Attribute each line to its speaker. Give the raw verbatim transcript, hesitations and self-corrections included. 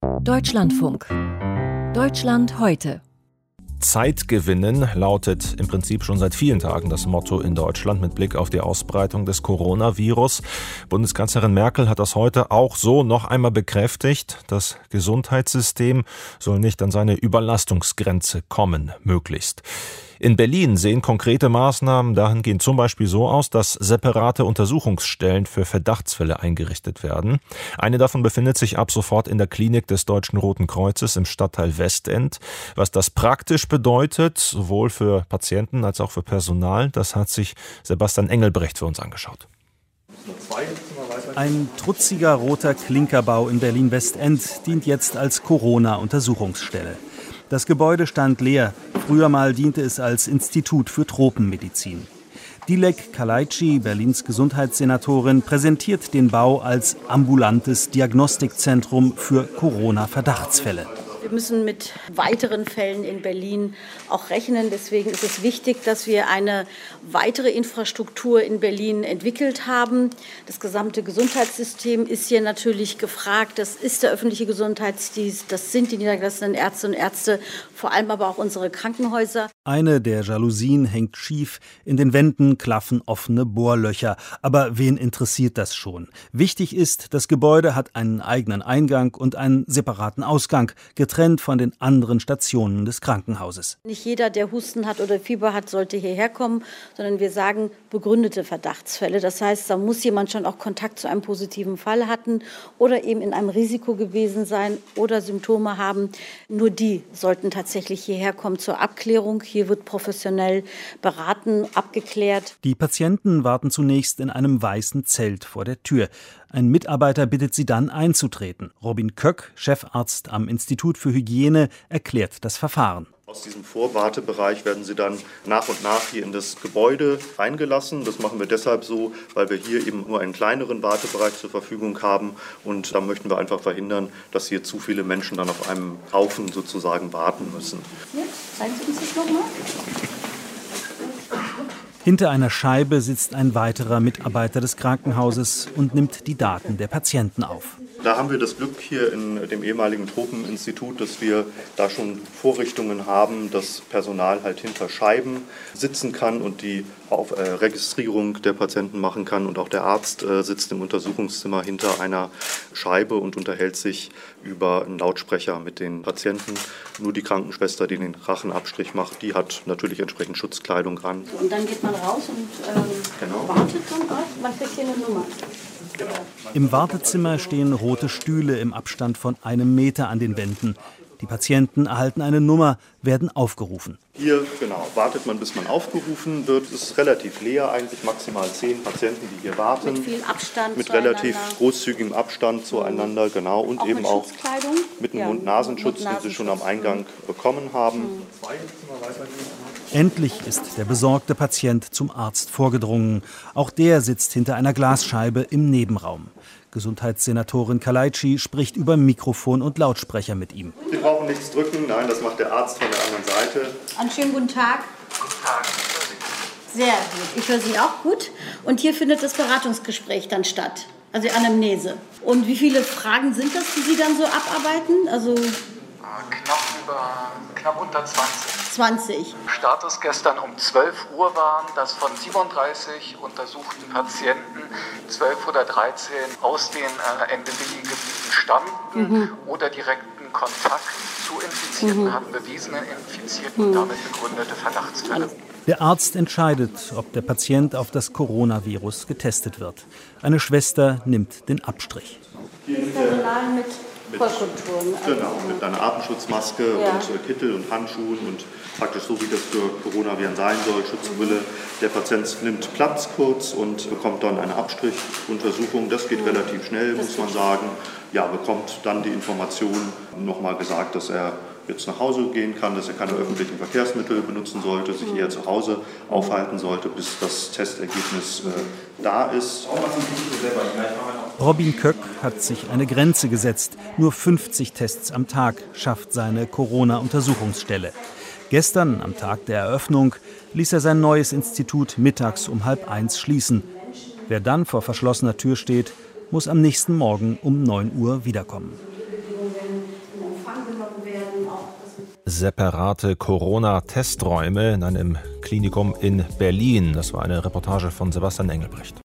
Speaker 1: Deutschlandfunk. Deutschland heute.
Speaker 2: Zeit gewinnen lautet im Prinzip schon seit vielen Tagen das Motto in Deutschland mit Blick auf die Ausbreitung des Coronavirus. Bundeskanzlerin Merkel hat das heute auch so noch einmal bekräftigt. Das Gesundheitssystem soll nicht an seine Überlastungsgrenze kommen, möglichst. In Berlin sehen konkrete Maßnahmen dahingehend zum Beispiel so aus, dass separate Untersuchungsstellen für Verdachtsfälle eingerichtet werden. Eine davon befindet sich ab sofort in der Klinik des Deutschen Roten Kreuzes im Stadtteil Westend. Was das praktisch bedeutet, sowohl für Patienten als auch für Personal, das hat sich Sebastian Engelbrecht für uns angeschaut.
Speaker 3: Ein trutziger roter Klinkerbau in Berlin-Westend dient jetzt als Corona-Untersuchungsstelle. Das Gebäude stand leer. Früher mal diente es als Institut für Tropenmedizin. Dilek Kalaitschi, Berlins Gesundheitssenatorin, präsentiert den Bau als ambulantes Diagnostikzentrum für Corona-Verdachtsfälle.
Speaker 4: Wir müssen mit weiteren Fällen in Berlin auch rechnen. Deswegen ist es wichtig, dass wir eine weitere Infrastruktur in Berlin entwickelt haben. Das gesamte Gesundheitssystem ist hier natürlich gefragt. Das ist der öffentliche Gesundheitsdienst, das sind die niedergelassenen Ärzte und Ärzte, vor allem aber auch unsere Krankenhäuser.
Speaker 3: Eine der Jalousien hängt schief, in den Wänden klaffen offene Bohrlöcher. Aber wen interessiert das schon? Wichtig ist, das Gebäude hat einen eigenen Eingang und einen separaten Ausgang, getrennt von den anderen Stationen des Krankenhauses.
Speaker 4: Nicht jeder, der Husten hat oder Fieber hat, sollte hierher kommen, sondern wir sagen begründete Verdachtsfälle. Das heißt, da muss jemand schon auch Kontakt zu einem positiven Fall hatten oder eben in einem Risiko gewesen sein oder Symptome haben. Nur die sollten tatsächlich hierher kommen zur Abklärung. Hier wird professionell beraten, abgeklärt.
Speaker 3: Die Patienten warten zunächst in einem weißen Zelt vor der Tür. Ein Mitarbeiter bittet sie dann einzutreten. Robin Köck, Chefarzt am Institut für Hygiene, erklärt das Verfahren.
Speaker 5: Aus diesem Vorwartebereich werden sie dann nach und nach hier in das Gebäude reingelassen. Das machen wir deshalb so, weil wir hier eben nur einen kleineren Wartebereich zur Verfügung haben. Und da möchten wir einfach verhindern, dass hier zu viele Menschen dann auf einem Haufen sozusagen warten müssen.
Speaker 4: Ja, zeigen Sie uns das nochmal.
Speaker 3: Hinter einer Scheibe sitzt ein weiterer Mitarbeiter des Krankenhauses und nimmt die Daten der Patienten auf.
Speaker 5: Da haben wir das Glück hier in dem ehemaligen Tropeninstitut, dass wir da schon Vorrichtungen haben, dass Personal halt hinter Scheiben sitzen kann und die auf, äh, Registrierung der Patienten machen kann. Und auch der Arzt äh, sitzt im Untersuchungszimmer hinter einer Scheibe und unterhält sich über einen Lautsprecher mit den Patienten. Nur die Krankenschwester, die den Rachenabstrich macht, die hat natürlich entsprechend Schutzkleidung an.
Speaker 4: Und dann geht man raus und ähm, genau. wartet dann auch. Man kriegt hier eine Nummer.
Speaker 3: Im Wartezimmer stehen rote Stühle im Abstand von einem Meter an den Wänden. Die Patienten erhalten eine Nummer, werden aufgerufen.
Speaker 5: Hier, genau, wartet man, bis man aufgerufen wird. Es ist relativ leer, eigentlich maximal zehn Patienten, die hier warten.
Speaker 4: Mit viel Abstand
Speaker 5: Mit relativ großzügigem Abstand zueinander, genau. Und
Speaker 4: auch
Speaker 5: eben
Speaker 4: mit
Speaker 5: auch
Speaker 4: Schutzkleidung?
Speaker 5: mit einem
Speaker 4: Ja,
Speaker 5: Mund-Nasenschutz,
Speaker 4: Mund-Nasenschutz,
Speaker 5: den sie schon am Eingang bekommen haben.
Speaker 4: Mhm.
Speaker 3: Endlich ist der besorgte Patient zum Arzt vorgedrungen. Auch der sitzt hinter einer Glasscheibe im Nebenraum. Gesundheitssenatorin Kalaitschi spricht über Mikrofon und Lautsprecher mit ihm.
Speaker 5: Sie brauchen nichts drücken, nein, das macht der Arzt von der anderen Seite.
Speaker 4: Einen schönen guten Tag.
Speaker 5: Guten Tag.
Speaker 4: Sehr gut, ich höre Sie auch gut. Und hier findet das Beratungsgespräch dann statt, also die Anamnese. Und wie viele Fragen sind das, die Sie dann so abarbeiten? Also
Speaker 6: Knapp über, knapp unter zwanzig.
Speaker 4: zwanzig.
Speaker 6: Status gestern um zwölf Uhr waren, dass von siebenunddreißig untersuchten Patienten zwölf oder dreizehn aus den äh, N D W-Gebieten stammten mhm. oder direkten Kontakt zu Infizierten mhm. hatten, bewiesene Infizierten und mhm. damit begründete Verdachtsfälle.
Speaker 3: Der Arzt entscheidet, ob der Patient auf das Coronavirus getestet wird. Eine Schwester nimmt den Abstrich.
Speaker 4: Personal mit
Speaker 5: Mit,
Speaker 4: Vollkonturen.
Speaker 5: genau, mit einer Atemschutzmaske
Speaker 4: ja.
Speaker 5: und äh, Kittel und Handschuhen und praktisch so, wie das für Coronaviren sein soll, Schutzbrille. Der Patient nimmt Platz kurz und bekommt dann eine Abstrichuntersuchung. Das geht mhm. relativ schnell, das muss man sagen. Ja, bekommt dann die Information, nochmal gesagt, dass er jetzt nach Hause gehen kann, dass er keine öffentlichen Verkehrsmittel benutzen sollte, sich eher zu Hause aufhalten sollte, bis das Testergebnis äh, da ist.
Speaker 3: Robin Köck hat sich eine Grenze gesetzt. Nur fünfzig Tests am Tag schafft seine Corona-Untersuchungsstelle. Gestern, am Tag der Eröffnung, ließ er sein neues Institut mittags um halb eins schließen. Wer dann vor verschlossener Tür steht, muss am nächsten Morgen um neun Uhr wiederkommen.
Speaker 4: wahrgenommen werden. Auch
Speaker 2: Separate Corona-Testräume in einem Klinikum in Berlin. Das war eine Reportage von Sebastian Engelbrecht.